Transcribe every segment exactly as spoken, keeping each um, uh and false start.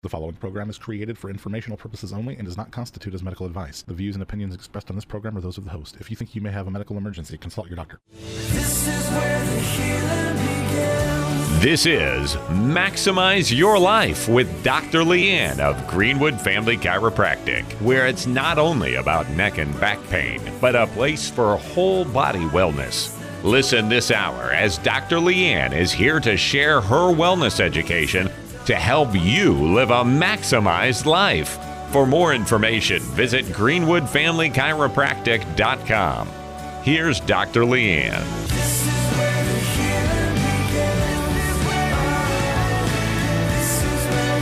The following program is created for informational purposes only and does not constitute as medical advice. The views and opinions expressed on this program are those of the host. If you think you may have a medical emergency, consult your doctor. This is where the healing begins. This is Maximize Your Life with Doctor Leanne of Greenwood Family Chiropractic, where it's not only about neck and back pain, but a place for whole body wellness. Listen this hour as Doctor Leanne is here to share her wellness education to help you live a maximized life. For more information, visit greenwood family chiropractic dot com. Here's Doctor Leanne. This is where the healing begins. This is where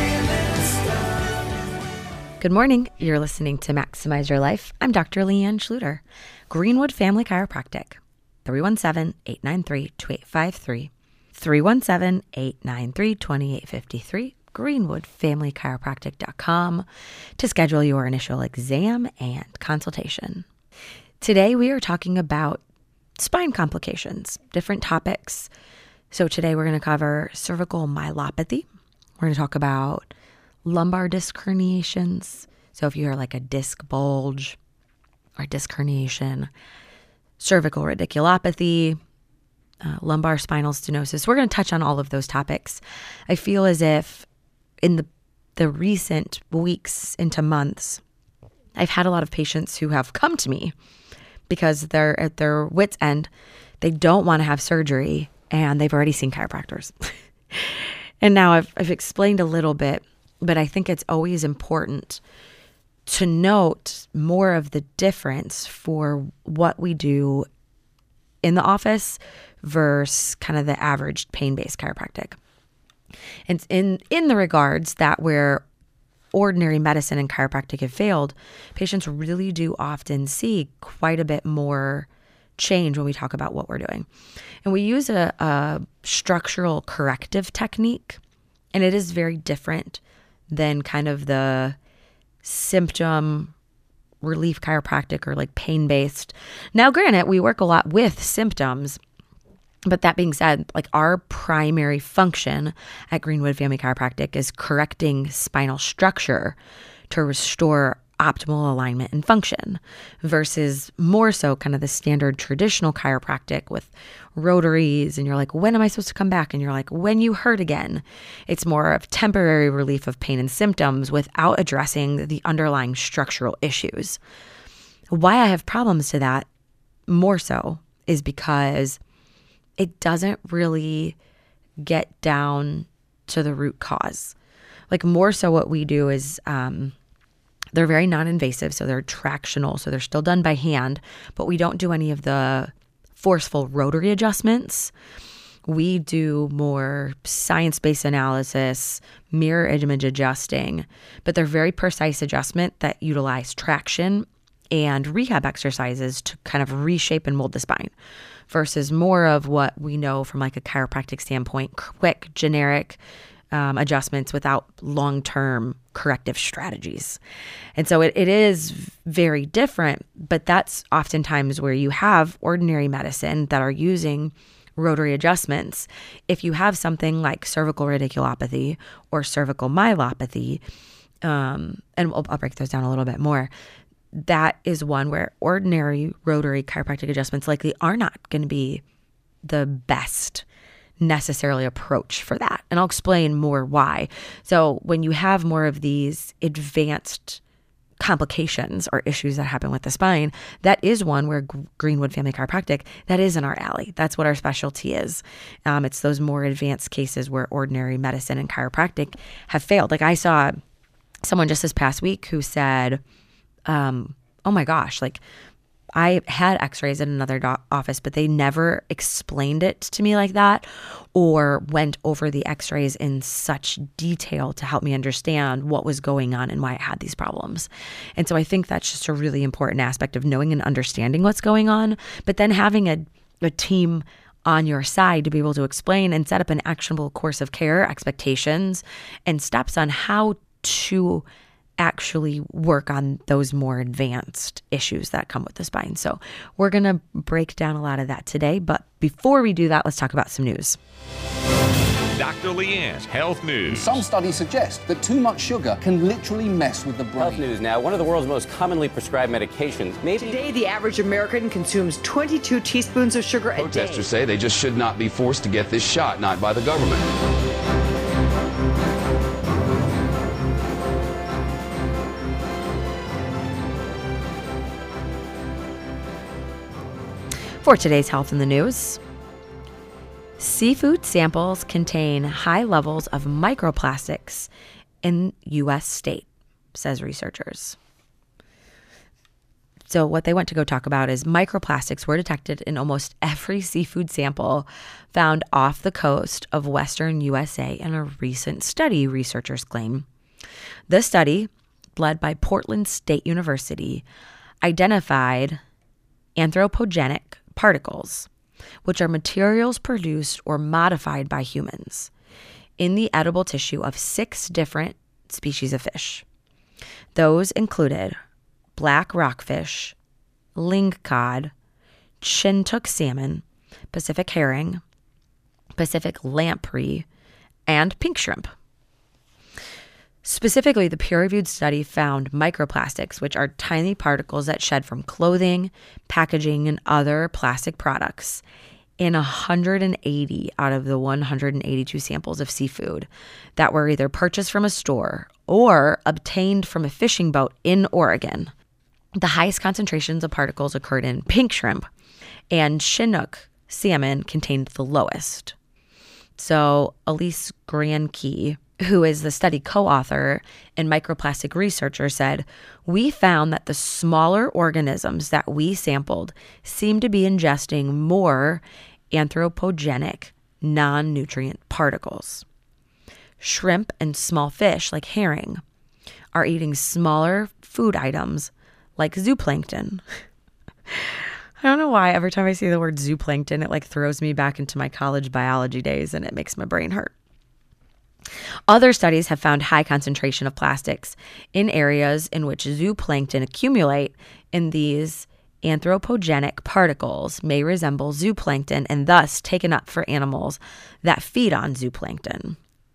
the healing starts. Good morning. You're listening to Maximize Your Life. I'm Doctor Leanne Schluter, Greenwood Family Chiropractic, three one seven, eight nine three, two eight five three, three one seven, eight nine three, two eight five three, greenwood family chiropractic dot com to schedule your initial exam and consultation. Today we are talking about spine complications, different topics. So today we're going to cover cervical myelopathy. We're going to talk about lumbar disc herniations. So if you are like a disc bulge or disc herniation, cervical radiculopathy, uh, lumbar spinal stenosis. We're going to touch on all of those topics. I feel as if in the the recent weeks into months, I've had a lot of patients who have come to me because they're at their wit's end. They don't want to have surgery and they've already seen chiropractors. And now I've, I've explained a little bit, but I think it's always important to note more of the difference for what we do in the office versus kind of the average pain-based chiropractic. And in, in the regards that where ordinary medicine and chiropractic have failed, patients really do often see quite a bit more change when we talk about what we're doing. And we use a, a structural corrective technique, and it is very different than kind of the symptom relief chiropractic or like pain-based. Now, granted, we work a lot with symptoms, but that being said, like our primary function at Greenwood Family Chiropractic is correcting spinal structure to restore optimal alignment and function versus more so kind of the standard traditional chiropractic with rotaries. And you're like, when am I supposed to come back? And you're like, when you hurt again. It's more of temporary relief of pain and symptoms without addressing the underlying structural issues. Why I have problems to that more so is because it doesn't really get down to the root cause. Like more so what we do is, um, they're very non-invasive, so they're tractional, so they're still done by hand, but we don't do any of the forceful rotary adjustments. We do more science-based analysis, mirror image adjusting, but they're very precise adjustment that utilize traction and rehab exercises to kind of reshape and mold the spine versus more of what we know from like a chiropractic standpoint, quick, generic um, adjustments without long-term corrective strategies. And so it, it is very different, but that's oftentimes where you have ordinary medicine that are using rotary adjustments. If you have something like cervical radiculopathy or cervical myelopathy, um, and I'll, I'll break those down a little bit more, that is one where ordinary rotary chiropractic adjustments likely are not going to be the best necessarily approach for that. And I'll explain more why. So when you have more of these advanced complications or issues that happen with the spine, that is one where Greenwood Family Chiropractic, that is in our alley. That's what our specialty is. Um, it's those more advanced cases where ordinary medicine and chiropractic have failed. Like I saw someone just this past week who said, um, oh my gosh, like I had x-rays in another do- office, but they never explained it to me like that or went over the x-rays in such detail to help me understand what was going on and why I had these problems. And so I think that's just a really important aspect of knowing and understanding what's going on, but then having a, a team on your side to be able to explain and set up an actionable course of care, expectations, and steps on how to actually work on those more advanced issues that come with the spine. So we're going to break down a lot of that today. But before we do that, let's talk about some news. Doctor Leanne's Health News. Some studies suggest that too much sugar can literally mess with the brain. Health News now, one of the world's most commonly prescribed medications. Maybe Today, the average American consumes twenty-two teaspoons of sugar a day. Protesters say they just should not be forced to get this shot, not by the government. For today's Health in the News, seafood samples contain high levels of microplastics in U S state, says researchers. So what they went to go talk about is microplastics were detected in almost every seafood sample found off the coast of western U S A in a recent study, researchers claim. The study, led by Portland State University, identified anthropogenic particles, which are materials produced or modified by humans, in the edible tissue of six different species of fish. Those included black rockfish, lingcod, chintook salmon, Pacific herring, Pacific lamprey, and pink shrimp. Specifically, the peer-reviewed study found microplastics, which are tiny particles that shed from clothing, packaging, and other plastic products, in one hundred eighty out of the one hundred eighty-two samples of seafood that were either purchased from a store or obtained from a fishing boat in Oregon. The highest concentrations of particles occurred in pink shrimp, and Chinook salmon contained the lowest. So Elise Granke, who is the study co-author and microplastic researcher, said, "We found that the smaller organisms that we sampled seem to be ingesting more anthropogenic, non-nutrient particles. Shrimp and small fish, like herring, are eating smaller food items like zooplankton." I don't know why every time I see the word zooplankton, it like throws me back into my college biology days and it makes my brain hurt. Other studies have found high concentration of plastics in areas in which zooplankton accumulate, and these anthropogenic particles may resemble zooplankton and thus taken up for animals that feed on zooplankton.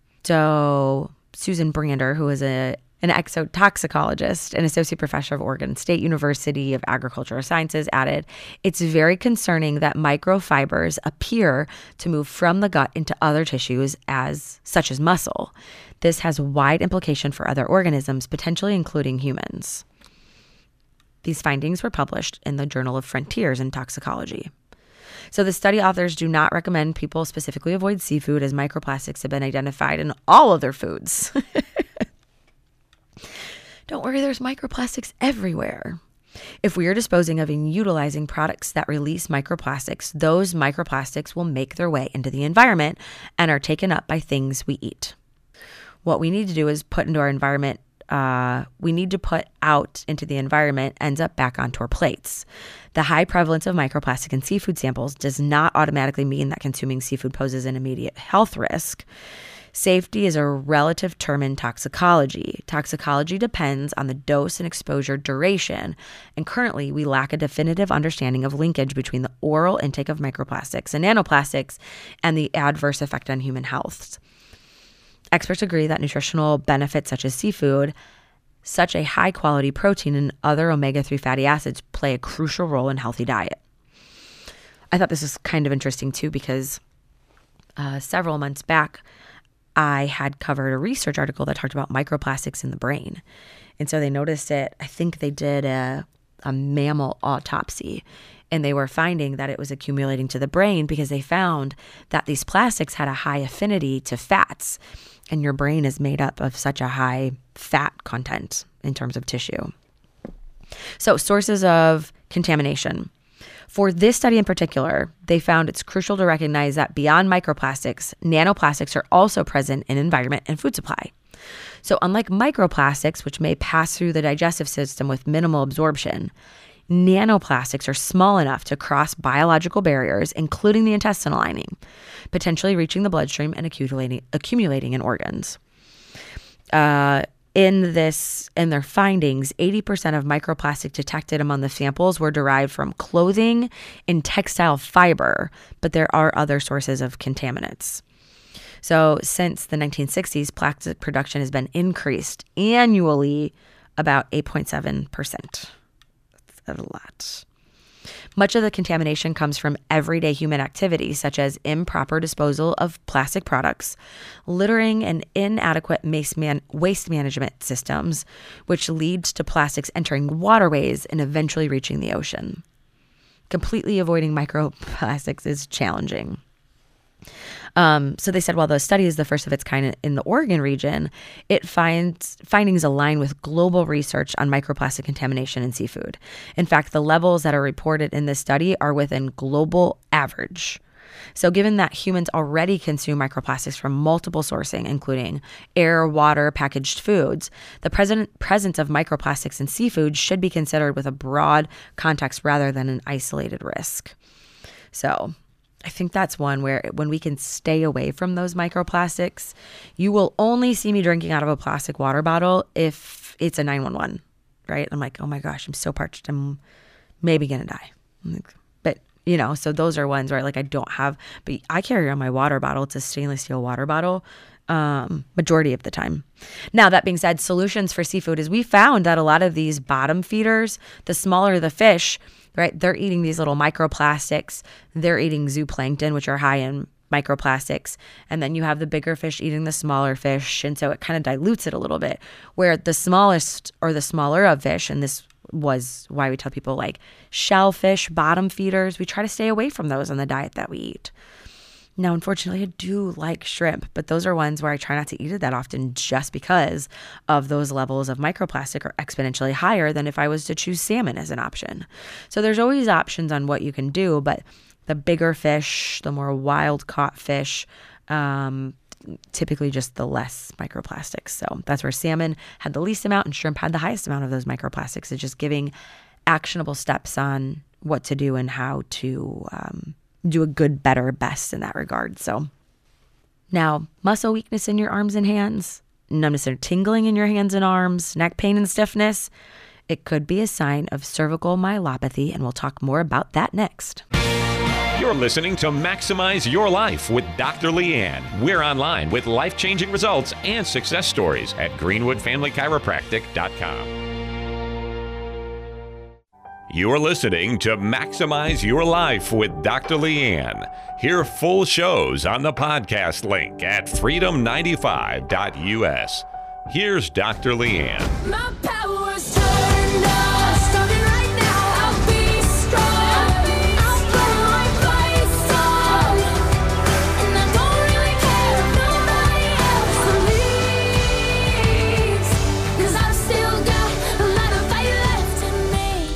So Susan Brander, who is a an exotoxicologist and associate professor of Oregon State University of Agricultural Sciences, added, "It's very concerning that microfibers appear to move from the gut into other tissues, as such as muscle. This has wide implication for other organisms, potentially including humans." These findings were published in the Journal of Frontiers in Toxicology. So the study authors do not recommend people specifically avoid seafood, as microplastics have been identified in all of their foods. Don't worry, there's microplastics everywhere. If we are disposing of and utilizing products that release microplastics, those microplastics will make their way into the environment and are taken up by things we eat. What we need to do is put into our environment, uh, we need to put out into the environment ends up back onto our plates. The high prevalence of microplastic in seafood samples does not automatically mean that consuming seafood poses an immediate health risk. Safety is a relative term in toxicology. Toxicology depends on the dose and exposure duration, and currently we lack a definitive understanding of linkage between the oral intake of microplastics and nanoplastics and the adverse effect on human health. Experts agree that nutritional benefits such as seafood, such a high-quality protein, and other omega three fatty acids play a crucial role in healthy diet. I thought this was kind of interesting too, because uh, several months back, I had covered a research article that talked about microplastics in the brain. And so they noticed it. I think they did a, a mammal autopsy, and they were finding that it was accumulating to the brain because they found that these plastics had a high affinity to fats, and your brain is made up of such a high fat content in terms of tissue. So sources of contamination. For this study in particular, they found it's crucial to recognize that beyond microplastics, nanoplastics are also present in environment and food supply. So unlike microplastics, which may pass through the digestive system with minimal absorption, nanoplastics are small enough to cross biological barriers, including the intestinal lining, potentially reaching the bloodstream and accumulating, accumulating in organs. Uh, In this, in their findings, eighty percent of microplastic detected among the samples were derived from clothing and textile fiber, but there are other sources of contaminants. So since the nineteen sixties, plastic production has been increased annually about eight point seven percent. That's a lot. Much of the contamination comes from everyday human activities, such as improper disposal of plastic products, littering, and inadequate waste, man- waste management systems, which leads to plastics entering waterways and eventually reaching the ocean. Completely avoiding microplastics is challenging. Um, so they said, while the study is the first of its kind in the Oregon region, it finds findings align with global research on microplastic contamination in seafood. In fact, the levels that are reported in this study are within global average. So given that humans already consume microplastics from multiple sourcing, including air, water, packaged foods, the present, presence of microplastics in seafood should be considered with a broad context rather than an isolated risk. So I think that's one where when we can stay away from those microplastics, you will only see me drinking out of a plastic water bottle if it's a nine one one, right? I'm like, oh my gosh, I'm so parched. I'm maybe going to die. Like, but, you know, so those are ones where like I don't have, but I carry on my water bottle. It's a stainless steel water bottle um, majority of the time. Now, that being said, solutions for seafood is we found that a lot of these bottom feeders, the smaller the fish, right? They're eating these little microplastics. They're eating zooplankton, which are high in microplastics. And then you have the bigger fish eating the smaller fish. And so it kind of dilutes it a little bit, where the smallest or the smaller of fish, and this was why we tell people like shellfish, bottom feeders, we try to stay away from those in the diet that we eat. Now, unfortunately, I do like shrimp, but those are ones where I try not to eat it that often just because of those levels of microplastic are exponentially higher than if I was to choose salmon as an option. So there's always options on what you can do, but the bigger fish, the more wild caught fish, um, typically just the less microplastics. So that's where salmon had the least amount and shrimp had the highest amount of those microplastics. It's just giving actionable steps on what to do and how to um, do a good, better, best in that regard. So now, muscle weakness in your arms and hands, numbness or tingling in your hands and arms, neck pain and stiffness, it could be a sign of cervical myelopathy, and we'll talk more about that next. You're listening to Maximize Your Life with Doctor Leanne. We're online with life-changing results and success stories at greenwood family chiropractic dot com. You're listening to Maximize Your Life with Doctor Leanne. Hear full shows on the podcast link at freedom ninety-five dot U S. Here's Doctor Leanne. My power's turned on. Starting right now, I'll be strong. I'll put my fights on. And I don't really care if nobody else believes. 'Cause I've still got a lot of fight left in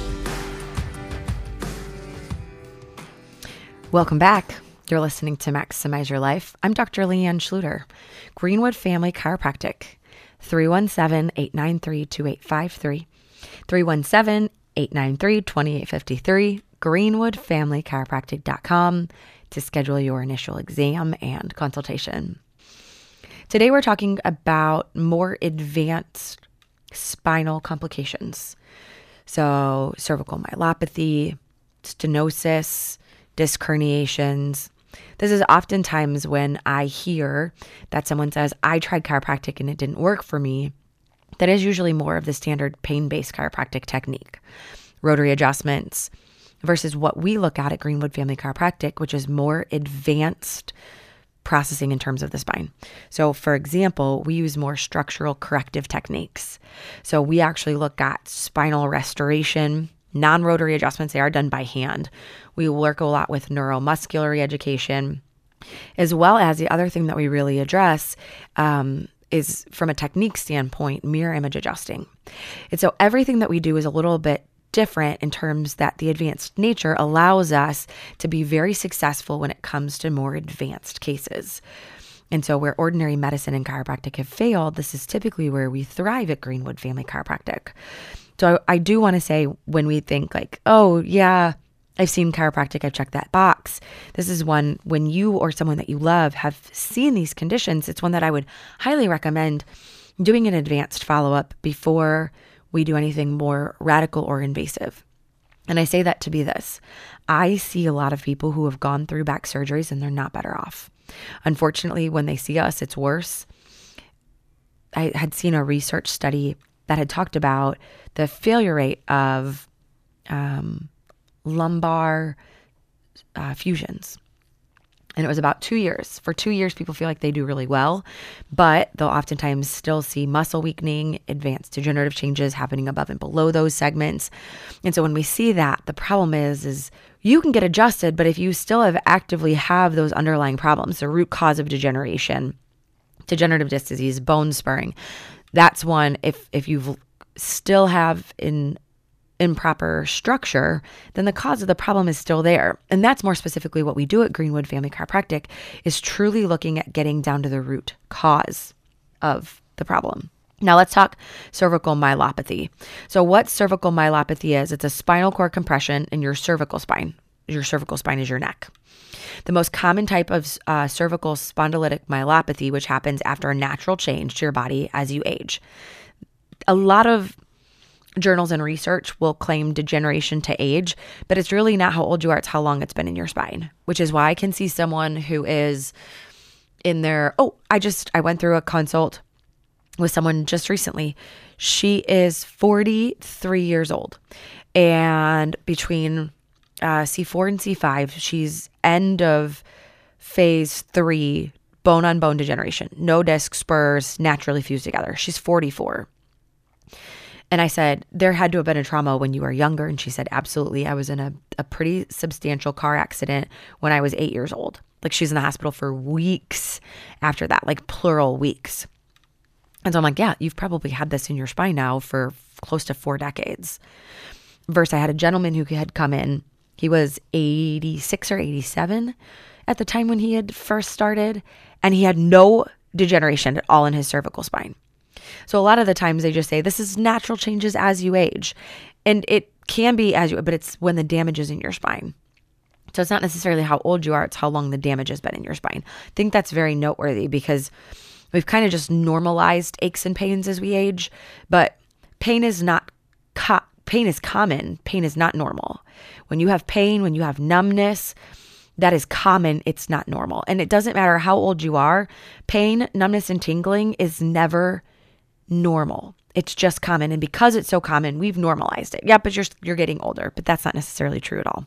me. Welcome back. You're listening to Maximize Your Life. I'm Doctor Leanne Schluter, Greenwood Family Chiropractic. three one seven, eight nine three, two eight five three, three one seven, eight nine three, two eight five three, greenwood family chiropractic dot com to schedule your initial exam and consultation. Today we're talking about more advanced spinal complications. So cervical myelopathy, stenosis, disc herniations. This is oftentimes when I hear that someone says, I tried chiropractic and it didn't work for me. That is usually more of the standard pain-based chiropractic technique, rotary adjustments, versus what we look at at Greenwood Family Chiropractic, which is more advanced processing in terms of the spine. So for example, we use more structural corrective techniques. So we actually look at spinal restoration, non-rotary adjustments. They are done by hand. We work a lot with neuromuscular reeducation, as well as the other thing that we really address um, is from a technique standpoint, mirror image adjusting. And so everything that we do is a little bit different in terms that the advanced nature allows us to be very successful when it comes to more advanced cases. And so where ordinary medicine and chiropractic have failed, this is typically where we thrive at Greenwood Family Chiropractic. So I do want to say, when we think like, oh yeah, I've seen chiropractic, I've checked that box. This is one, when you or someone that you love have seen these conditions, it's one that I would highly recommend doing an advanced follow-up before we do anything more radical or invasive. And I say that to be this. I see a lot of people who have gone through back surgeries and they're not better off. Unfortunately, when they see us, it's worse. I had seen a research study that had talked about the failure rate of um, lumbar uh, fusions. And it was about two years. For two years, people feel like they do really well, but they'll oftentimes still see muscle weakening, advanced degenerative changes happening above and below those segments. And so when we see that, the problem is, is you can get adjusted, but if you still have actively have those underlying problems, the root cause of degeneration, degenerative disc disease, bone spurring, that's one, if, if you've still have in improper structure, then the cause of the problem is still there. And that's more specifically what we do at Greenwood Family Chiropractic, is truly looking at getting down to the root cause of the problem. Now let's talk cervical myelopathy. So what cervical myelopathy is, it's a spinal cord compression in your cervical spine. Your cervical spine is your neck. The most common type of uh, cervical spondylitic myelopathy, which happens after a natural change to your body as you age. A lot of journals and research will claim degeneration to age, but it's really not how old you are, it's how long it's been in your spine, which is why I can see someone who is in their, oh, I just, I went through a consult with someone just recently. She is forty-three years old, and between uh, C four and C five, she's end of phase three, bone on bone degeneration, no disc spurs, naturally fused together. She's forty-four. And I said, there had to have been a trauma when you were younger. And she said, absolutely. I was in a, a pretty substantial car accident when I was eight years old. Like, she's in the hospital for weeks after that, like plural weeks. And so I'm like, yeah, you've probably had this in your spine now for close to four decades. Versus I had a gentleman who had come in. He was eighty-six or eighty-seven at the time when he had first started. And he had no degeneration at all in his cervical spine. So a lot of the times they just say, this is natural changes as you age. And it can be as you, but it's when the damage is in your spine. So it's not necessarily how old you are, it's how long the damage has been in your spine. I think that's very noteworthy because we've kind of just normalized aches and pains as we age, but pain is not, co- pain is common. Pain is not normal. When you have pain, when you have numbness, that is common. It's not normal. And it doesn't matter how old you are. Pain, numbness, and tingling is never normal. It's just common. And because it's so common, we've normalized it. Yeah, but you're you're getting older, but that's not necessarily true at all.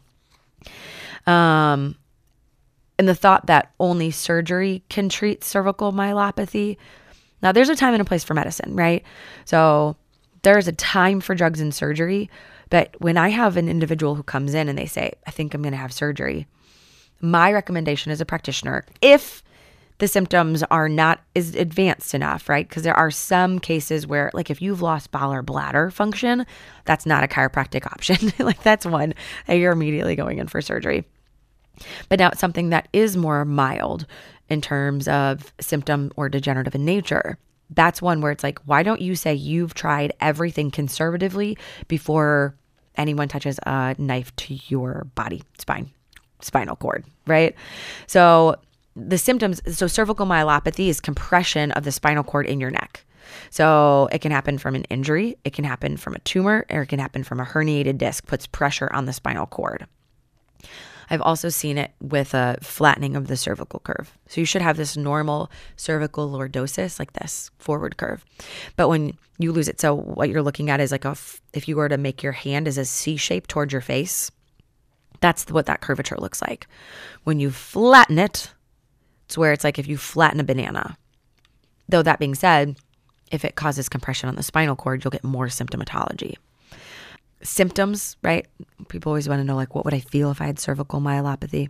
Um, and the thought that only surgery can treat cervical myelopathy. Now, there's a time and a place for medicine, right? So there's a time for drugs and surgery. But when I have an individual who comes in and they say, I think I'm going to have surgery, my recommendation as a practitioner, if the symptoms are not as advanced enough, right? Because there are some cases where, like, if you've lost bowel or bladder function, that's not a chiropractic option. Like, that's one that you're immediately going in for surgery. But now it's something that is more mild in terms of symptom or degenerative in nature. That's one where it's like, why don't you say you've tried everything conservatively before anyone touches a knife to your body, spine, spinal cord, right? So the symptoms, so cervical myelopathy is compression of the spinal cord in your neck. So it can happen from an injury, it can happen from a tumor, or it can happen from a herniated disc, puts pressure on the spinal cord. I've also seen it with a flattening of the cervical curve. So you should have this normal cervical lordosis, like this forward curve. But when you lose it, so what you're looking at is like a, if you were to make your hand as a C shape towards your face, that's what that curvature looks like. When you flatten it, it's where it's like if you flatten a banana. Though that being said, if it causes compression on the spinal cord, you'll get more symptomatology. Symptoms, right? People always want to know, like, what would I feel if I had cervical myelopathy?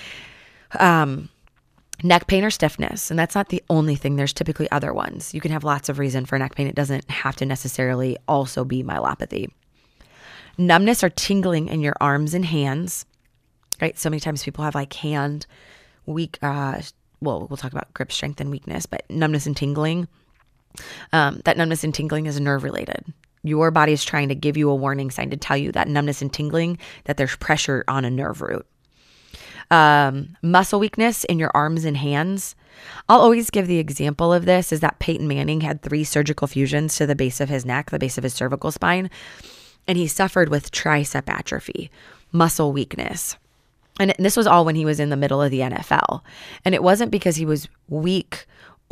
Um, neck pain or stiffness. And that's not the only thing. There's typically other ones. You can have lots of reason for neck pain. It doesn't have to necessarily also be myelopathy. Numbness or tingling in your arms and hands, right? So many times people have like hand weak, uh, well, we'll talk about grip strength and weakness, but numbness and tingling. Um, that numbness and tingling is nerve related. Your body is trying to give you a warning sign to tell you that numbness and tingling, that there's pressure on a nerve root. Um, muscle weakness in your arms and hands. I'll always give the example of this is that Peyton Manning had three surgical fusions to the base of his neck, the base of his cervical spine, and he suffered with tricep atrophy, muscle weakness. And this was all when he was in the middle of the N F L. And it wasn't because he was weak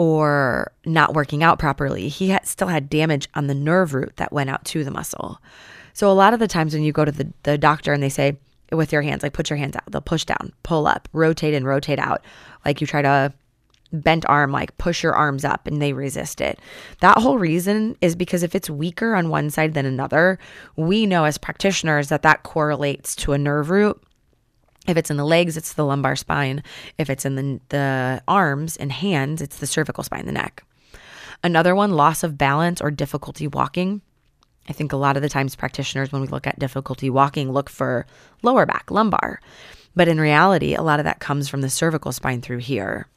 or not working out properly. He had, still had damage on the nerve root that went out to the muscle. So a lot of the times when you go to the, the doctor and they say, with your hands, like put your hands out, they'll push down, pull up, rotate and rotate out. Like you try to bent arm, like push your arms up and they resist it. That whole reason is because if it's weaker on one side than another, we know as practitioners that that correlates to a nerve root. If it's in the legs, it's the lumbar spine. If it's in the, the arms and hands, it's the cervical spine, the neck. Another one, loss of balance or difficulty walking. I think a lot of the times practitioners, when we look at difficulty walking, look for lower back, lumbar. But in reality, a lot of that comes from the cervical spine through here.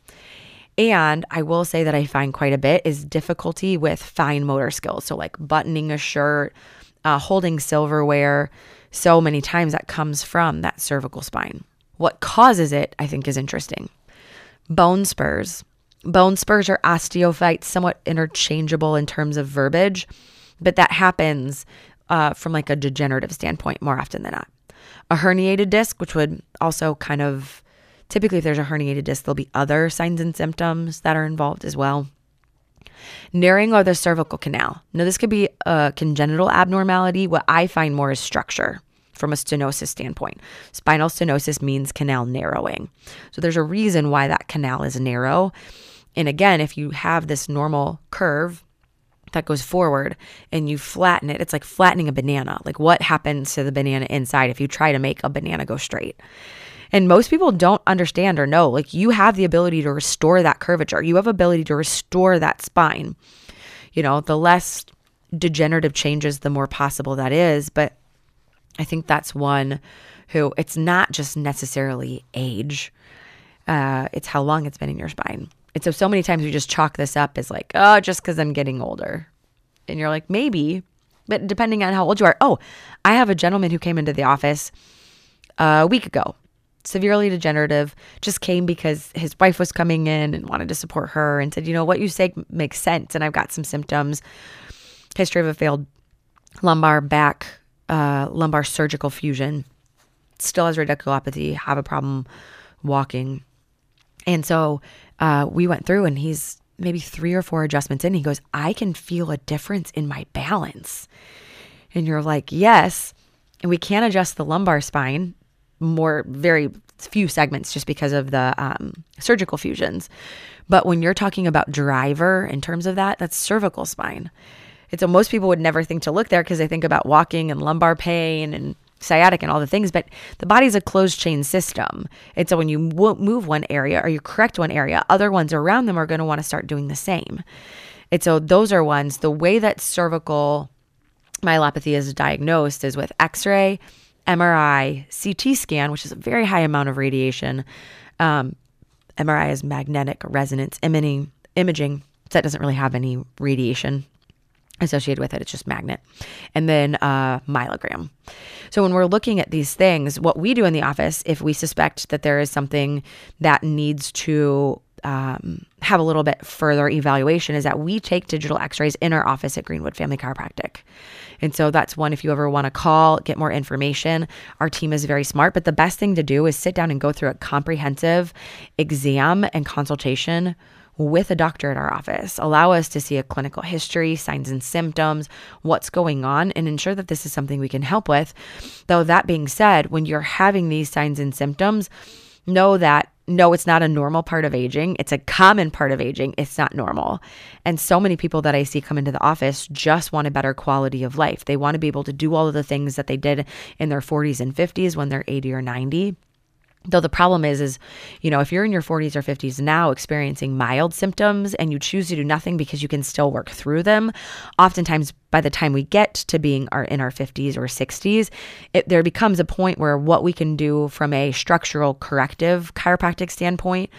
And I will say that I find quite a bit is difficulty with fine motor skills. So like buttoning a shirt, uh, holding silverware. So many times that comes from that cervical spine. What causes it, I think, is interesting. Bone spurs. Bone spurs or osteophytes, somewhat interchangeable in terms of verbiage, but that happens uh, from like a degenerative standpoint more often than not. A herniated disc, which would also kind of, typically if there's a herniated disc, there'll be other signs and symptoms that are involved as well. Narrowing of the cervical canal. Now, this could be a congenital abnormality. What I find more is structure from a stenosis standpoint. Spinal stenosis means canal narrowing. So there's a reason why that canal is narrow. And again, if you have this normal curve that goes forward and you flatten it, it's like flattening a banana. Like what happens to the banana inside if you try to make a banana go straight? And most people don't understand or know, like you have the ability to restore that curvature. You have ability to restore that spine. You know, the less degenerative changes, the more possible that is. But I think that's one who it's not just necessarily age. Uh, it's how long it's been in your spine. And so, so many times we just chalk this up as like, oh, just because I'm getting older. And you're like, maybe, but depending on how old you are. Oh, I have a gentleman who came into the office a week ago. Severely degenerative, just came because his wife was coming in and wanted to support her and said, you know, what you say makes sense. And I've got some symptoms, history of a failed lumbar back, uh, lumbar surgical fusion, still has radiculopathy, have a problem walking. And so uh, we went through and he's maybe three or four adjustments in. He goes, I can feel a difference in my balance. And you're like, yes. And we can't adjust the lumbar spine, more very few segments just because of the um, surgical fusions. But when you're talking about driver in terms of that, that's cervical spine. And so most people would never think to look there because they think about walking and lumbar pain and sciatic and all the things, but the body's a closed chain system. And so when you move one area or you correct one area, other ones around them are going to want to start doing the same. And so those are ones, the way that cervical myelopathy is diagnosed is with x-ray, M R I, C T scan, which is a very high amount of radiation. Um, M R I is magnetic resonance imaging, imaging. So that doesn't really have any radiation associated with it. It's just magnet. And then uh, myelogram. So when we're looking at these things, what we do in the office, if we suspect that there is something that needs to um, have a little bit further evaluation, is that we take digital x-rays in our office at Greenwood Family Chiropractic. And so that's one, if you ever want to call, get more information, our team is very smart. But the best thing to do is sit down and go through a comprehensive exam and consultation with a doctor at our office. Allow us to see a clinical history, signs and symptoms, what's going on, and ensure that this is something we can help with. Though that being said, when you're having these signs and symptoms, know that no, it's not a normal part of aging. It's a common part of aging. It's not normal. And so many people that I see come into the office just want a better quality of life. They want to be able to do all of the things that they did in their forties and fifties when they're eighty or ninety. Though the problem is, is, you know, if you're in your forties or fifties now experiencing mild symptoms and you choose to do nothing because you can still work through them, oftentimes by the time we get to being our, in our fifties or sixties, it, there becomes a point where what we can do from a structural corrective chiropractic standpoint,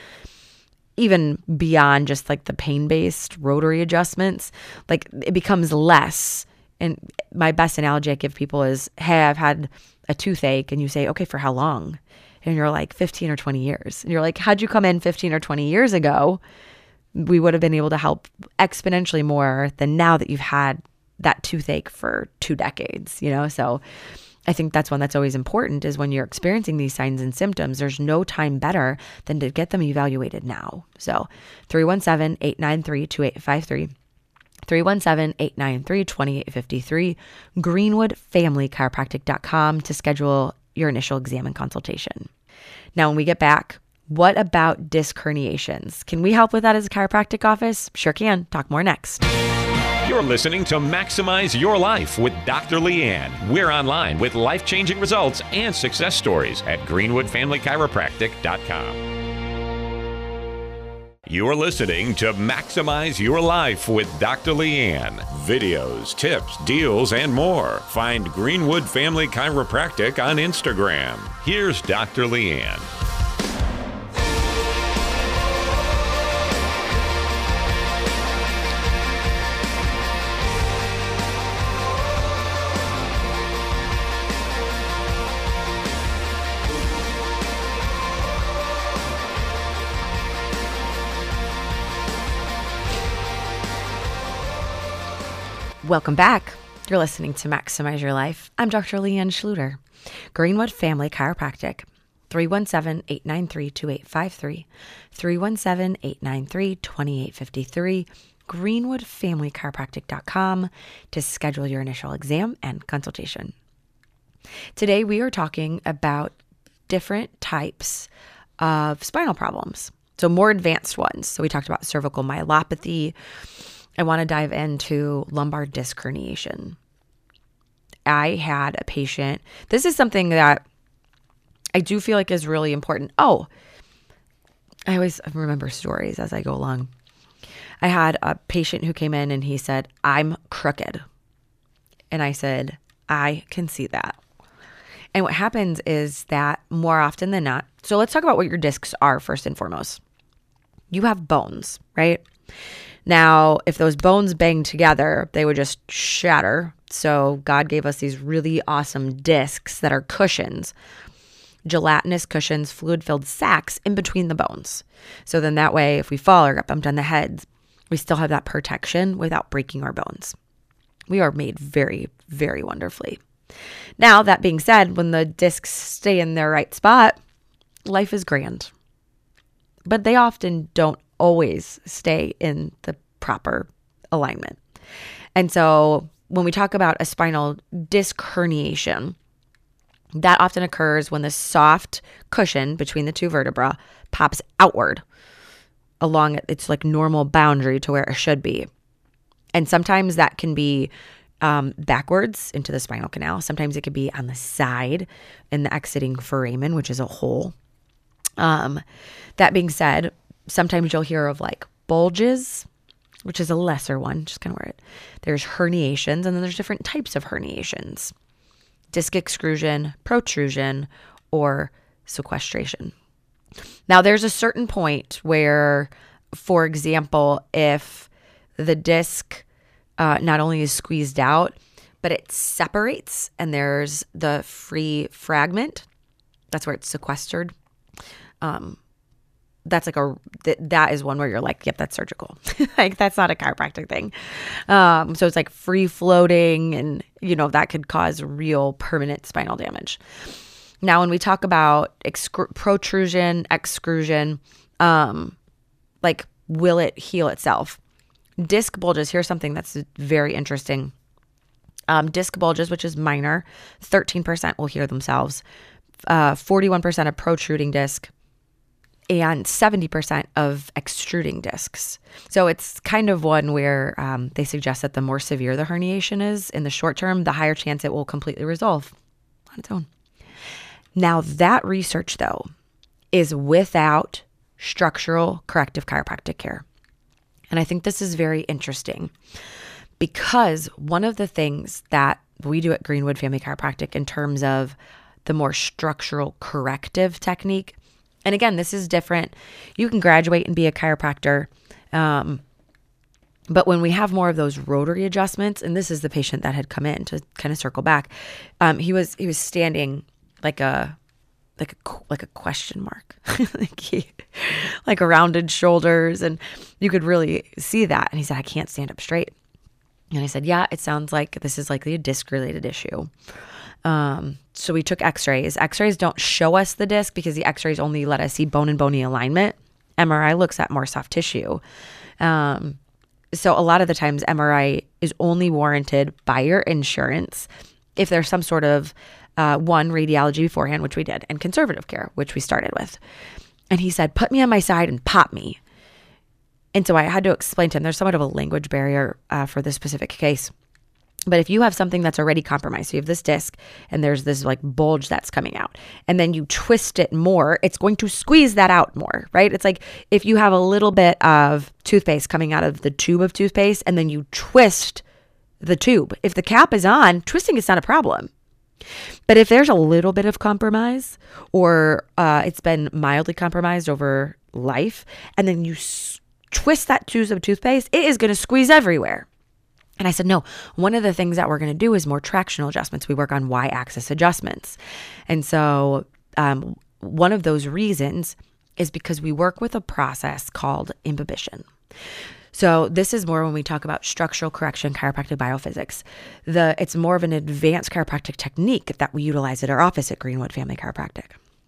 even beyond just like the pain-based rotary adjustments, like it becomes less. And my best analogy I give people is, hey, I've had a toothache, and you say, okay, for how long? And you're like fifteen or twenty years. And you're like, how'd you come in fifteen or twenty years ago? We would have been able to help exponentially more than now that you've had that toothache for two decades, you know? So I think that's one that's always important is when you're experiencing these signs and symptoms, there's no time better than to get them evaluated now. So three one seven, eight nine three, two eight five three, three one seven, eight nine three, two eight five three, greenwood family chiropractic dot com to schedule your initial exam and consultation. Now, when we get back, what about disc herniations? Can we help with that as a chiropractic office? Sure can. Talk more next. You're listening to Maximize Your Life with Doctor Leanne. We're online with life-changing results and success stories at greenwood family chiropractic dot com. You're listening to Maximize Your Life with Doctor Leanne. Videos, tips, deals, and more. Find Greenwood Family Chiropractic on Instagram. Here's Doctor Leanne. Welcome back. You're listening to Maximize Your Life. I'm Doctor Leanne Schluter, Greenwood Family Chiropractic, three one seven, eight nine three, two eight five three, three one seven, eight nine three, two eight five three, greenwood family chiropractic dot com to schedule your initial exam and consultation. Today, we are talking about different types of spinal problems, so more advanced ones. So we talked about cervical myelopathy. I want to dive into lumbar disc herniation. I had a patient. This is something that I do feel like is really important. Oh, I always remember stories as I go along. I had a patient who came in and he said, I'm crooked. And I said, I can see that. And what happens is that more often than not, so let's talk about what your discs are first and foremost. You have bones, right? Now, if those bones bang together, they would just shatter. So God gave us these really awesome discs that are cushions, gelatinous cushions, fluid-filled sacs in between the bones. So then that way, if we fall or get bumped on the head, we still have that protection without breaking our bones. We are made very, very wonderfully. Now, that being said, when the discs stay in their right spot, life is grand. But they often don't always stay in the proper alignment. And so when we talk about a spinal disc herniation, that often occurs when the soft cushion between the two vertebrae pops outward along its like normal boundary to where it should be. And sometimes that can be um, backwards into the spinal canal. Sometimes it could be on the side in the exiting foramen, which is a hole. Um, that being said, sometimes you'll hear of like bulges, which is a lesser one, just kind of where it, there's herniations, and then there's different types of herniations, disc extrusion, protrusion, or sequestration. Now there's a certain point where, for example, if the disc uh, not only is squeezed out, but it separates and there's the free fragment, that's where it's sequestered. Um, That's like a, th- that is one where you're like, yep, that's surgical. Like that's not a chiropractic thing. Um, so it's like free floating and, you know, that could cause real permanent spinal damage. Now, when we talk about excru- protrusion, excrusion, um, like will it heal itself? Disc bulges, here's something that's very interesting. Um, disc bulges, which is minor, thirteen percent will heal themselves. Uh, forty-one percent of protruding disc, and seventy percent of extruding discs. So it's kind of one where um, they suggest that the more severe the herniation is in the short term, the higher chance it will completely resolve on its own. Now that research, though, is without structural corrective chiropractic care. And I think this is very interesting because one of the things that we do at Greenwood Family Chiropractic in terms of the more structural corrective technique, and again, this is different. You can graduate and be a chiropractor. Um, but when we have more of those rotary adjustments, and this is the patient that had come in to kind of circle back, um, he was he was standing like a like a like a question mark, like he, like a rounded shoulders, and you could really see that. And he said, "I can't stand up straight." And I said, "Yeah, it sounds like this is likely a disc related issue." Um, so we took x-rays. X-rays don't show us the disc because the x-rays only let us see bone and bony alignment. M R I looks at more soft tissue. Um, so a lot of the times M R I is only warranted by your insurance if there's some sort of uh, one radiology beforehand, which we did, and conservative care, which we started with. And he said, put me on my side and pop me. And so I had to explain to him, there's somewhat of a language barrier uh, for this specific case. But if you have something that's already compromised, so you have this disc and there's this like bulge that's coming out, and then you twist it more, it's going to squeeze that out more, right? It's like if you have a little bit of toothpaste coming out of the tube of toothpaste and then you twist the tube. If the cap is on, twisting is not a problem. But if there's a little bit of compromise or uh, it's been mildly compromised over life, and then you s- twist that tube of toothpaste, it is going to squeeze everywhere. And I said, no, one of the things that we're going to do is more tractional adjustments. We work on y-axis adjustments. And so um, one of those reasons is because we work with a process called imbibition. So this is more when we talk about structural correction, chiropractic biophysics. The It's more of an advanced chiropractic technique that we utilize at our office at Greenwood Family Chiropractic.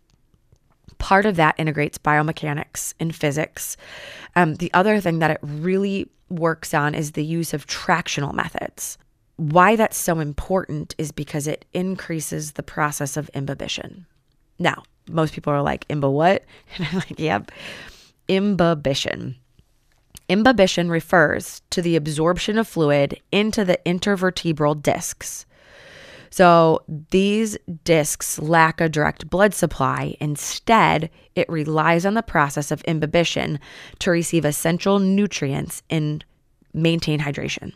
Part of that integrates biomechanics and physics. Um, the other thing that it really works on is the use of tractional methods. Why that's so important is because it increases the process of imbibition. Now, most people are like, imba what? And I'm like, yep, imbibition. Imbibition refers to the absorption of fluid into the intervertebral discs. So these discs lack a direct blood supply. Instead, it relies on the process of imbibition to receive essential nutrients and maintain hydration.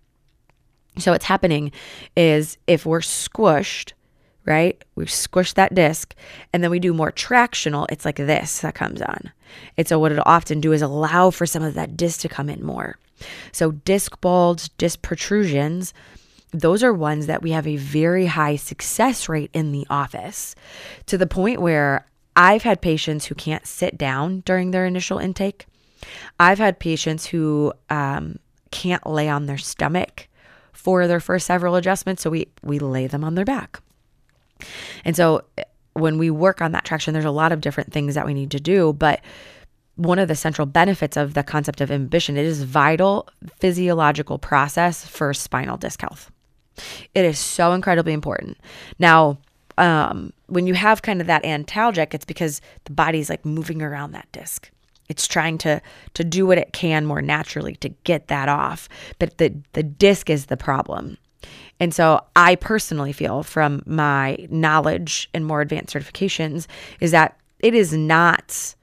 So what's happening is if we're squished, right? We squish that disc and then we do more tractional. It's like this that comes on. And so what it'll often do is allow for some of that disc to come in more. So disc bulge, disc protrusions, those are ones that we have a very high success rate in the office, to the point where I've had patients who can't sit down during their initial intake. I've had patients who um, can't lay on their stomach for their first several adjustments. So we, we lay them on their back. And so when we work on that traction, there's a lot of different things that we need to do. But one of the central benefits of the concept of imbibition, it is a vital physiological process for spinal disc health. It is so incredibly important. Now, um, when you have kind of that antalgic, it's because the body's like moving around that disc. It's trying to to do what it can more naturally to get that off. But the, the disc is the problem. And so I personally feel, from my knowledge and more advanced certifications, is that it is not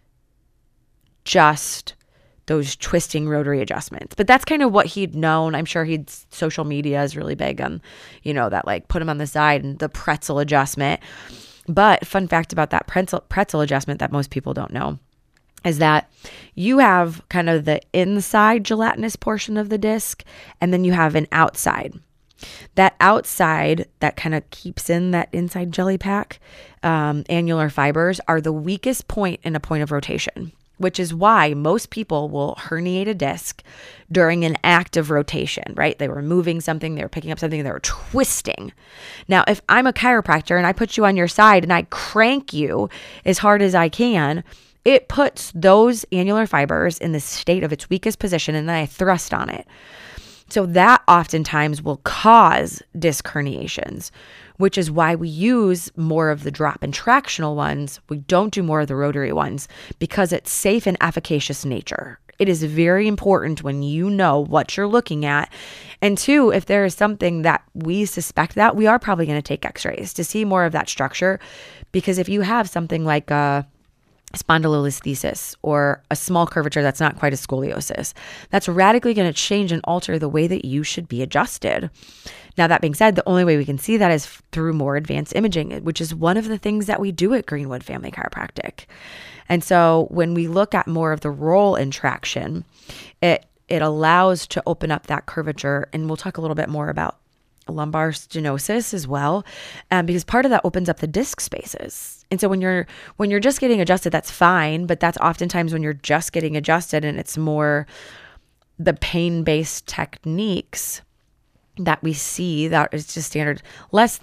just those twisting rotary adjustments. But that's kind of what he'd known. I'm sure he'd, social media is really big on, you know, that like put him on the side and the pretzel adjustment. But fun fact about that pretzel, pretzel adjustment that most people don't know is that you have kind of the inside gelatinous portion of the disc, and then you have an outside. That outside that kind of keeps in that inside jelly pack, um, annular fibers, are the weakest point in a point of rotation, which is why most people will herniate a disc during an act of rotation, right? They were moving something, they were picking up something, they were twisting. Now, if I'm a chiropractor and I put you on your side and I crank you as hard as I can, it puts those annular fibers in the state of its weakest position, and then I thrust on it. So that oftentimes will cause disc herniations, which is why we use more of the drop and tractional ones. We don't do more of the rotary ones because it's safe and efficacious nature. It is very important when you know what you're looking at. And two, if there is something that we suspect that, we are probably going to take x-rays to see more of that structure. Because if you have something like a spondylolisthesis or a small curvature that's not quite a scoliosis, that's radically going to change and alter the way that you should be adjusted. Now, that being said, the only way we can see that is through more advanced imaging, which is one of the things that we do at Greenwood Family Chiropractic. And so when we look at more of the roll in traction, it it allows to open up that curvature. And we'll talk a little bit more about lumbar stenosis as well, um, because part of that opens up the disc spaces. And so when you're when you're just getting adjusted, that's fine, but that's oftentimes when you're just getting adjusted and it's more the pain-based techniques that we see that is just standard. Less than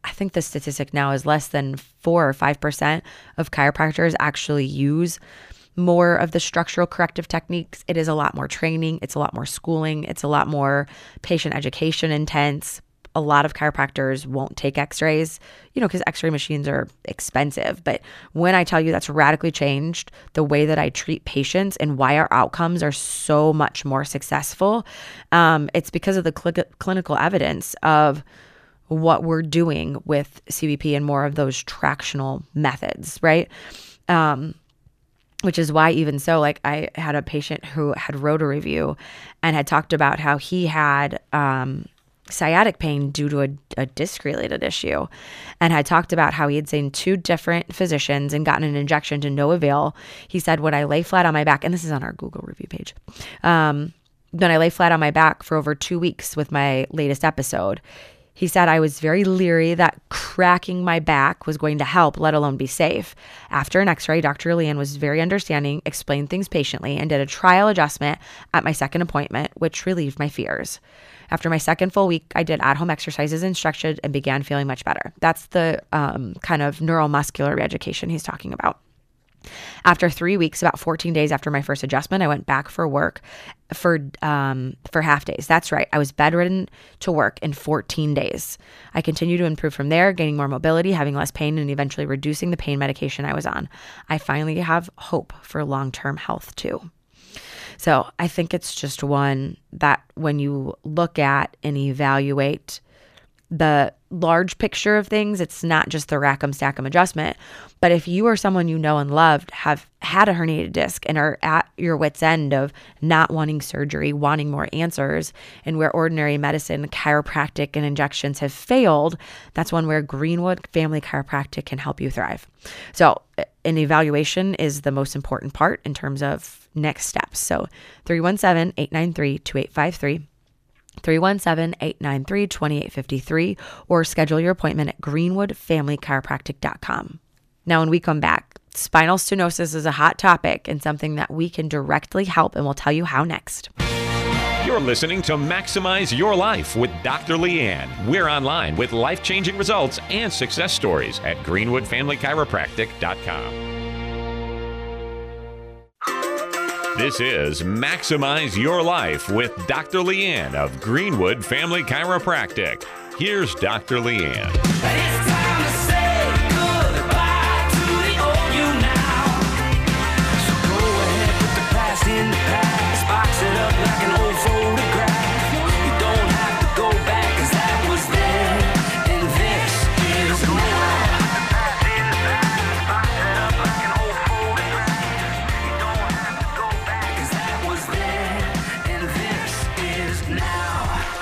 I think the statistic now is less than four or five percent of chiropractors actually use more of the structural corrective techniques. It is a lot more training. It's a lot more schooling. It's a lot more patient education intense. A lot of chiropractors won't take x-rays, you know, because x-ray machines are expensive. But when I tell you that's radically changed the way that I treat patients and why our outcomes are so much more successful, um, it's because of the cl- clinical evidence of what we're doing with C B P and more of those tractional methods, right? Um, which is why even so, like I had a patient who had wrote a review and had talked about how he had um, sciatic pain due to a, a disc-related issue, and had talked about how he had seen two different physicians and gotten an injection to no avail. He said, when I lay flat on my back, and this is on our Google review page, um, when I lay flat on my back for over two weeks with my latest episode, he said, I was very leery that cracking my back was going to help, let alone be safe. After an x-ray, Doctor Leanne was very understanding, explained things patiently, and did a trial adjustment at my second appointment, which relieved my fears. After my second full week, I did at-home exercises and stretches and began feeling much better. That's the um, kind of neuromuscular reeducation he's talking about. After three weeks, about fourteen days after my first adjustment, I went back for work for um, for half days. That's right. I was bedridden to work in fourteen days. I continued to improve from there, gaining more mobility, having less pain, and eventually reducing the pain medication I was on. I finally have hope for long-term health too. So I think it's just one that when you look at and evaluate the large picture of things, it's not just the rack 'em stack 'em adjustment. But if you or someone you know and loved have had a herniated disc and are at your wit's end of not wanting surgery, wanting more answers, and where ordinary medicine, chiropractic, and injections have failed, that's one where Greenwood Family Chiropractic can help you thrive. So an evaluation is the most important part in terms of next steps. So three one seven, eight nine three, two eight five three. three one seven, eight nine three, two eight five three, or schedule your appointment at greenwood family chiropractic dot com. Now, when we come back, spinal stenosis is a hot topic and something that we can directly help, and we'll tell you how next. You're listening to Maximize Your Life with Doctor Leanne. We're online with life-changing results and success stories at greenwood family chiropractic dot com. This is Maximize Your Life with Doctor Leanne of Greenwood Family Chiropractic. Here's Doctor Leanne. It's time to say goodbye to the old you now. So go ahead, put the past in the past, box it up like an old photograph. You don't have to go back, 'cause that was then, and this is now. Put the past in the past, box it up like an old photograph. You don't have to go back, 'cause that was then, and this is now.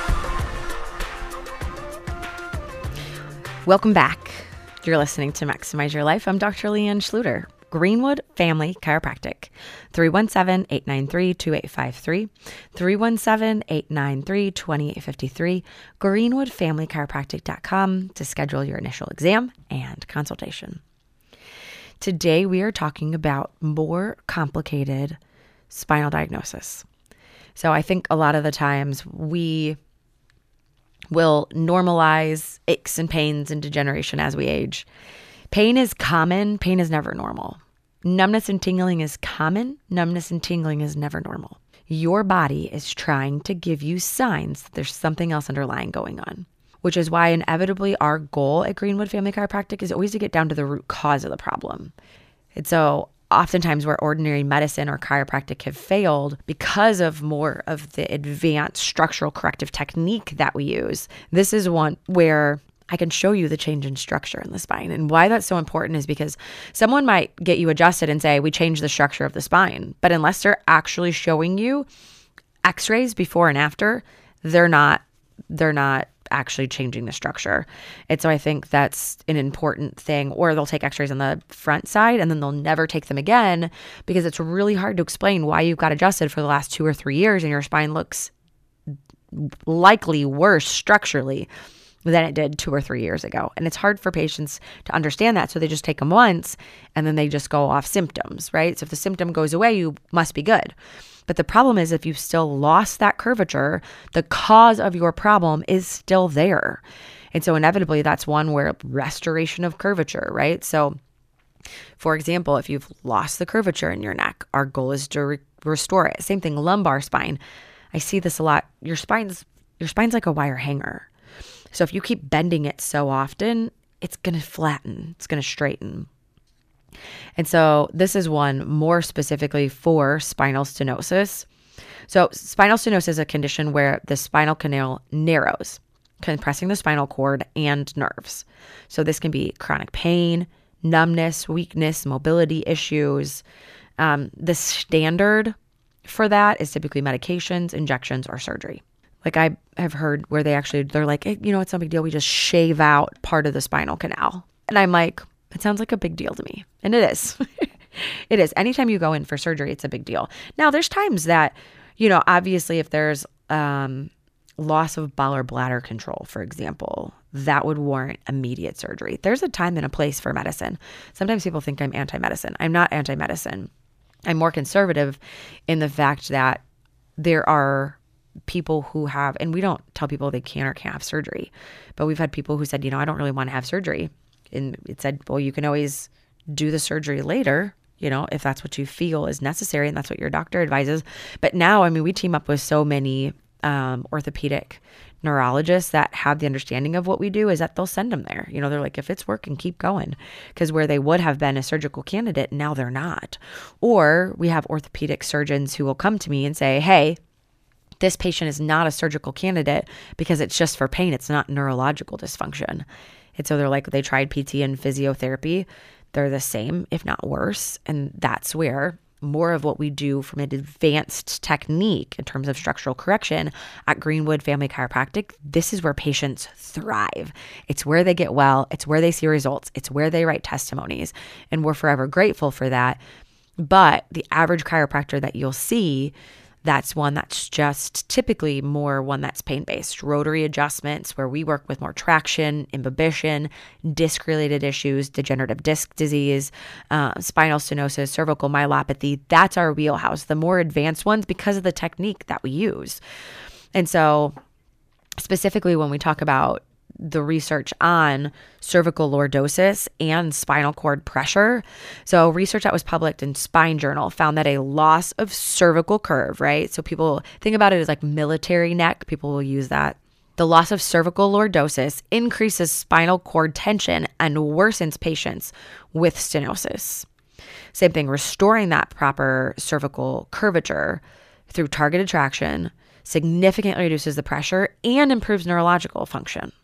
Welcome back. You're listening to Maximize Your Life. I'm Doctor Leanne Schluter, Greenwood Family Chiropractic. three one seven, eight nine three, two eight five three, three one seven, eight nine three, two eight five three, greenwood family chiropractic dot com to schedule your initial exam and consultation. Today, we are talking about more complicated spinal diagnosis. So I think a lot of the times we will normalize aches and pains and degeneration as we age. Pain is common. Pain is never normal. Numbness and tingling is common. Numbness and tingling is never normal. Your body is trying to give you signs that there's something else underlying going on, which is why inevitably our goal at Greenwood Family Chiropractic is always to get down to the root cause of the problem. And so oftentimes where ordinary medicine or chiropractic have failed because of more of the advanced structural corrective technique that we use, this is one where I can show you the change in structure in the spine. And why that's so important is because someone might get you adjusted and say, we changed the structure of the spine. But unless they're actually showing you x-rays before and after, they're not, they're not actually changing the structure. And so I think that's an important thing. Or they'll take x-rays on the front side and then they'll never take them again because it's really hard to explain why you got adjusted for the last two or three years and your spine looks likely worse structurally than it did two or three years ago. And it's hard for patients to understand that. So they just take them once and then they just go off symptoms, right? So if the symptom goes away, you must be good. But the problem is if you've still lost that curvature, the cause of your problem is still there. And so inevitably that's one where restoration of curvature, right? So for example, if you've lost the curvature in your neck, our goal is to re- restore it. Same thing, lumbar spine. I see this a lot. Your spine's your spine's like a wire hanger. So if you keep bending it so often, it's going to flatten. It's going to straighten. And so this is one more specifically for spinal stenosis. So spinal stenosis is a condition where the spinal canal narrows, compressing the spinal cord and nerves. So this can be chronic pain, numbness, weakness, mobility issues. Um, the standard for that is typically medications, injections, or surgery. Like I have heard where they actually, they're like, hey, you know, it's no big deal. We just shave out part of the spinal canal. And I'm like, it sounds like a big deal to me. And it is. It is. Anytime you go in for surgery, it's a big deal. Now, there's times that, you know, obviously if there's um, loss of bowel or bladder control, for example, that would warrant immediate surgery. There's a time and a place for medicine. Sometimes people think I'm anti-medicine. I'm not anti-medicine. I'm more conservative in the fact that there are people who have, and we don't tell people they can or can't have surgery, but we've had people who said, you know, I don't really want to have surgery. And it said, well, you can always do the surgery later, you know, if that's what you feel is necessary and that's what your doctor advises. But now, I mean, we team up with so many um, orthopedic neurologists that have the understanding of what we do is that they'll send them there. You know, they're like, if it's working, keep going. Because where they would have been a surgical candidate, now they're not. Or we have orthopedic surgeons who will come to me and say, hey, this patient is not a surgical candidate because it's just for pain. It's not neurological dysfunction. And so they're like, they tried P T and physiotherapy. They're the same, if not worse. And that's where more of what we do from an advanced technique in terms of structural correction at Greenwood Family Chiropractic, this is where patients thrive. It's where they get well. It's where they see results. It's where they write testimonies. And we're forever grateful for that. But the average chiropractor that you'll see, that's one that's just typically more one that's pain-based. Rotary adjustments where we work with more traction, imbibition, disc-related issues, degenerative disc disease, uh, spinal stenosis, cervical myelopathy. That's our wheelhouse. The more advanced ones because of the technique that we use. And so specifically when we talk about the research on cervical lordosis and spinal cord pressure. So research that was published in Spine Journal found that a loss of cervical curve, right? So people think about it as like military neck. People will use that. The loss of cervical lordosis increases spinal cord tension and worsens patients with stenosis. Same thing, restoring that proper cervical curvature through targeted traction significantly reduces the pressure and improves neurological function.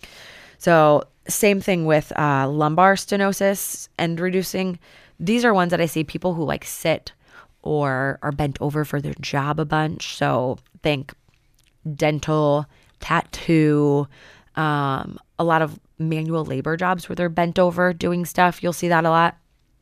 So same thing with uh, lumbar stenosis and reducing. These are ones that I see people who like sit or are bent over for their job a bunch. So think dental, tattoo, um, a lot of manual labor jobs where they're bent over doing stuff. You'll see that a lot.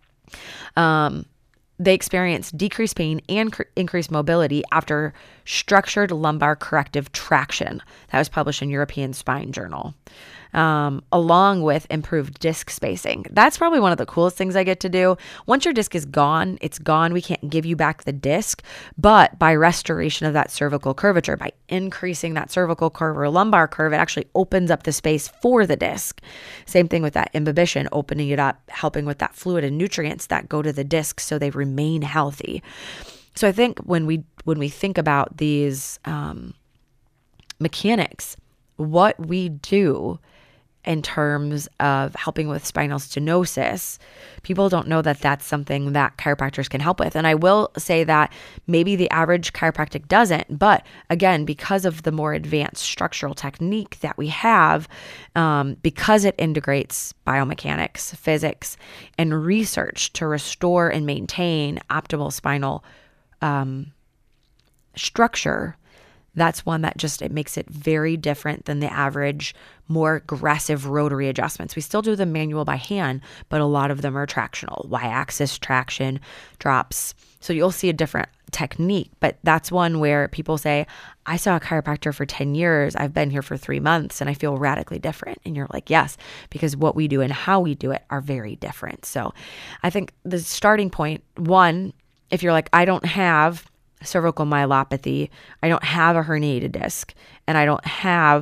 Um, they experience decreased pain and cr- increased mobility after structured lumbar corrective traction. That was published in European Spine Journal. Um, along with improved disc spacing. That's probably one of the coolest things I get to do. Once your disc is gone, it's gone. We can't give you back the disc, but by restoration of that cervical curvature, by increasing that cervical curve or lumbar curve, it actually opens up the space for the disc. Same thing with that imbibition, opening it up, helping with that fluid and nutrients that go to the disc so they remain healthy. So I think when we when we think about these um, mechanics, what we do in terms of helping with spinal stenosis, people don't know that that's something that chiropractors can help with. And I will say that maybe the average chiropractic doesn't, but again, because of the more advanced structural technique that we have, um, because it integrates biomechanics, physics, and research to restore and maintain optimal spinal um, structure, that's one that just, it makes it very different than the average, more aggressive rotary adjustments. We still do them manual by hand, but a lot of them are tractional, y-axis traction, drops. So you'll see a different technique, but that's one where people say, I saw a chiropractor for ten years. I've been here for three months and I feel radically different. And you're like, yes, because what we do and how we do it are very different. So I think the starting point, one, if you're like, I don't have cervical myelopathy, I don't have a herniated disc, and I don't have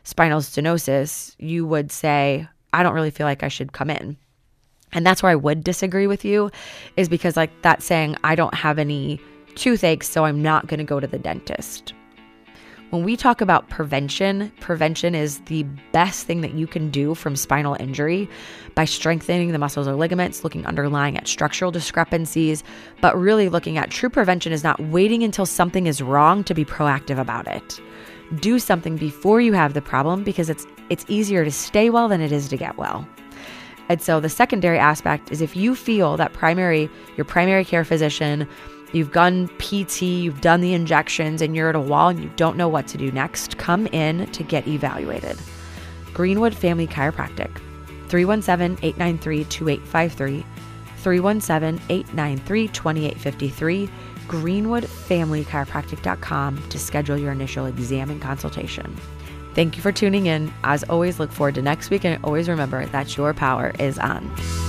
spinal stenosis, you would say, I don't really feel like I should come in. And that's where I would disagree with you, is because like that's saying I don't have any toothaches, so I'm not going to go to the dentist. When we talk about prevention, prevention is the best thing that you can do from spinal injury by strengthening the muscles or ligaments, looking underlying at structural discrepancies, but really looking at true prevention is not waiting until something is wrong to be proactive about it. Do something before you have the problem, because it's it's easier to stay well than it is to get well. And so the secondary aspect is if you feel that primary, your primary care physician, you've done P T, you've done the injections, and you're at a wall and you don't know what to do next, come in to get evaluated. Greenwood Family Chiropractic, three one seven, eight nine three, two eight five three, three one seven, eight nine three, two eight five three, greenwood family chiropractic dot com to schedule your initial exam and consultation. Thank you for tuning in. As always, look forward to next week, and always remember that your power is on.